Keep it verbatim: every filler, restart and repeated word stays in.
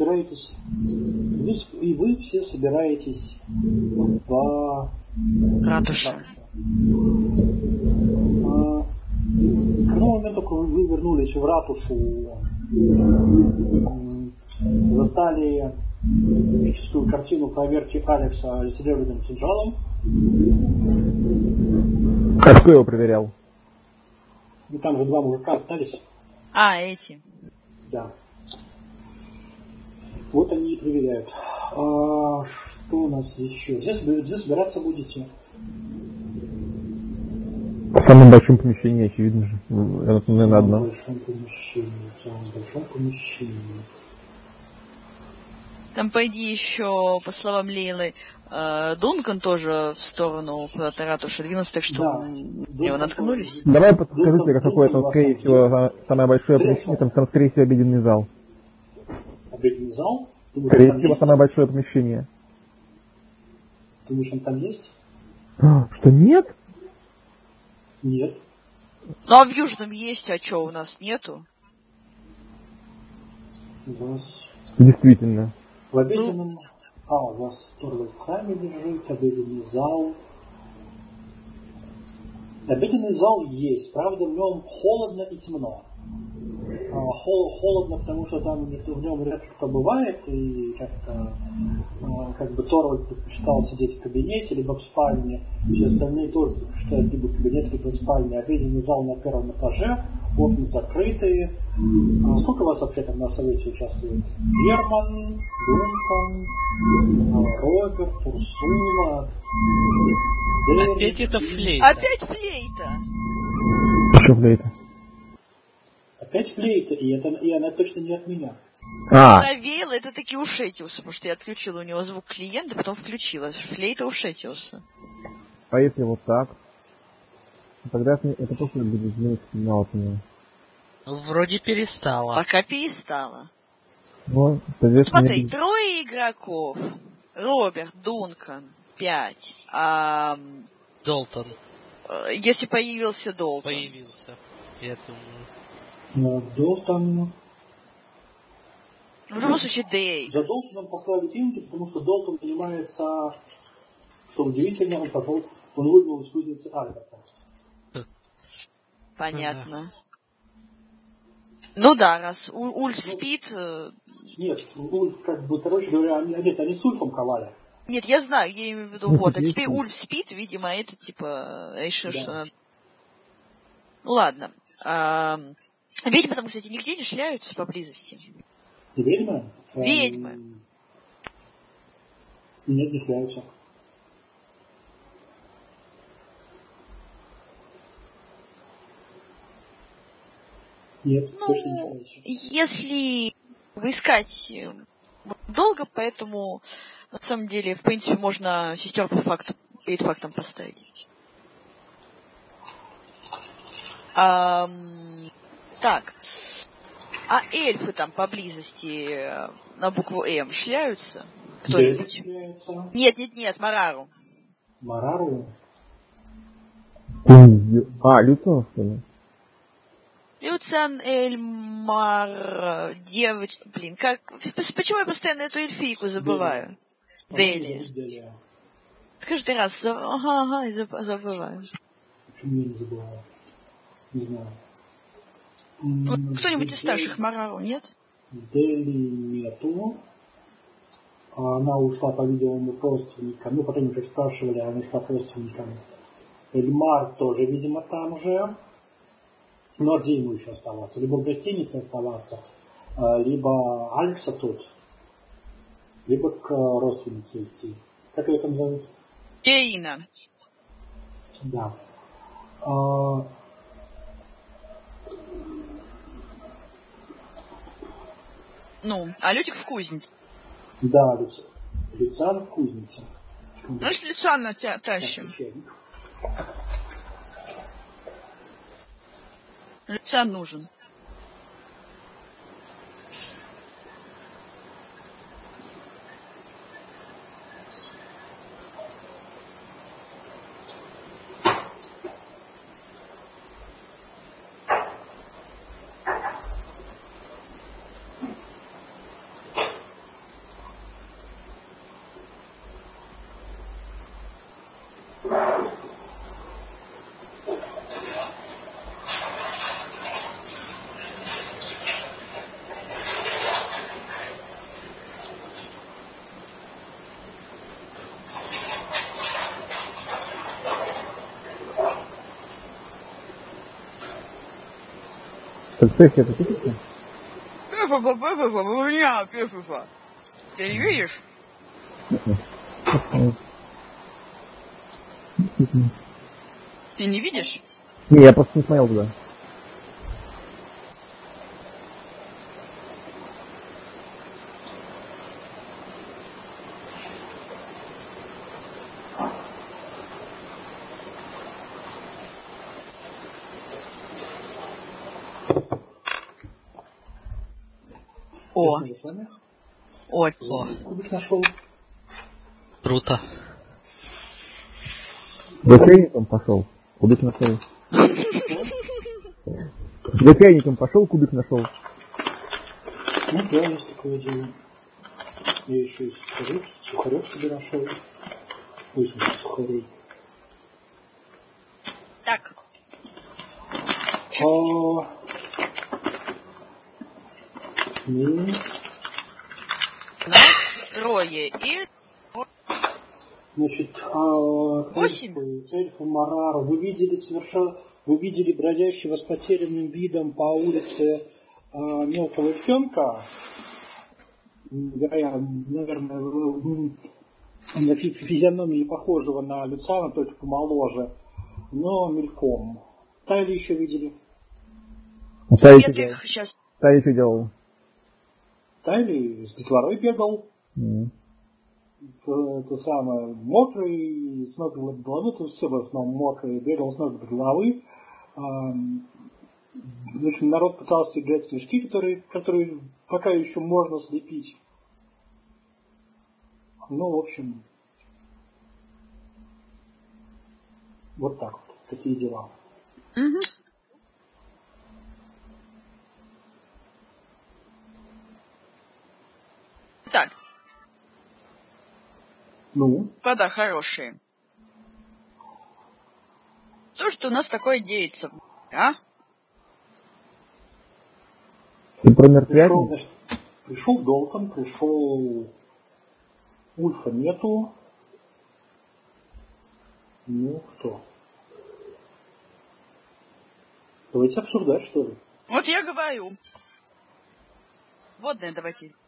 собираетесь, вы, и вы все собираетесь по ратуше. А, к тому моменту, как вы вернулись в ратушу, застали эпическую картину проверки Алекса серебряным кинжалом. А кто его проверял? И там же два мужика остались. А, эти. Да. Вот они и проверяют. А, что у нас еще? Где, где собираться будете? В самом большом помещении, очевидно же. Это, наверное, одно. В большом помещении. В самом большом помещении. Там, по идее, еще, по словам Лейлы, э, Дункан тоже в сторону куда-то ратуши двинулся, так что Да. его наткнулись. Давай подскажите, какое там, скорее всего, самое большое помещение, там, там, скорее всего, обеденный зал. Обеденный зал? Скорее всего, самое большое помещение. Думаешь, он там есть? Что, нет? Нет. Ну, а в Южном есть, а что, у нас нету? У вас... Действительно. В обеденном... Ну... А, у вас Торвальд в храме лежит, обеденный зал. Обеденный зал есть, правда, в нем холодно и темно. А, хол, холодно, потому что там в нем редко кто бывает, и как-то а, как бы Торвальд предпочитал сидеть в кабинете, либо в спальне, все остальные тоже предпочитают либо в кабинете, либо в спальне. Обеденный зал на первом этаже, окна закрытые. А сколько вас вообще там на совете участвует? Герман, Дункан, Роберт, Урсула, Дерри. Опять это флейта. Опять флейта! Что флейта? Опять флейта, и, это, и она точно не от меня. А. Навеяла, это таки у Шетиуса, потому что я отключила у него звук клиента, потом включила. Флейта у Шетиуса. А если вот так? Тогда это просто будет звук сигнал от него. Вроде перестала. Пока перестала. Ну, смотри, будет... трое игроков. Роберт, Дункан, пять. А... Долтон. Если появился Долтон. Появился, я думаю. Но Долтон... В любом случае, Дэй. За Долтоном послали деньги, потому что Долтон занимается, что удивительно, он пошел, он выгнал из кузницы Альберта. Понятно. Ага. Ну да, раз У- Ульф ну, спит... Нет, Ульф, как бы, короче говоря, они, нет, они с Ульфом ковали. Нет, я знаю, я имею в виду, вот, а теперь Ульф спит, видимо, это, типа, решил, да. Что надо... Ну ладно. А, ведьмы там, кстати, нигде не шляются поблизости. Ведьмы? Ведьмы. Эм... Нет, не шляются. Нет, ну, точно не шляются. Если искать долго, поэтому на самом деле, в принципе, можно сестер по факту, перед фактом поставить. А, так. А эльфы там поблизости на букву М шляются? Кто-нибудь? Нет, нет, нет, Марару. Марару? А, Люциан, что ли? Люциан, Эльмар, девочка... Блин, как... Почему я постоянно эту эльфийку забываю? Дели. Дели. Каждый раз... Ага, ага, и забываю. Почему я не забываю? Не знаю. Вот кто-нибудь из старших Марару, нет? Дели нету. Она ушла, по-видимому, к родственникам. Ну, потом уже спрашивали, она ушла к родственникам. Эльмар тоже, видимо, там же. Ну, а где ему еще оставаться? Либо в гостинице оставаться, либо Алекса тут, либо к родственнице идти. Как ее там зовут? Ирина. Да. А... Ну, а Лютик в кузнице. Да, Люци... Люциан в кузнице. Значит, Люциана тащим. Люциан нужен. Подстройки это пишется? Пифуса, пифуса, у меня пифуса. Ты не видишь? Ты не видишь? Не, я просто не смотрел туда. О, о, О, Кубик нашел. круто. За чайником пошел, кубик нашел. За чайником пошел, кубик нашел. Ну да, есть такое дело. Я еще и сухарек, сухарек себе нашел. Ой, сухарей. так. А... Ну, Нас трое и значит, а, Восемь. эльфы, эльфы Марару, вы видели совершенно, вы видели бродящего с потерянным видом по улице а, мелкого эльфенка, вероятно, наверное, м, на фи- физиономии похожего на Люциана, только помоложе, но мельком. Тайли еще видели? А Тайли что Свет делал? их сейчас. Тайли что делал? Тайли с детворой бегал, М. это самое, мокрый, с ног до головы, тут все в основном мокрые, бегал с ног до головы. Ам, В общем, народ пытался играть в снежки, которые, которые пока еще можно слепить. Ну, в общем, вот так вот, такие дела. Угу. Так, Ну, господа хорошие. То, что у нас такое деется, а? Ты про пришел, мероприятие? значит, пришел Долтон, пришел Ульфа нету. Ну, что? Давайте обсуждать, что ли? Вот я говорю. Водное давайте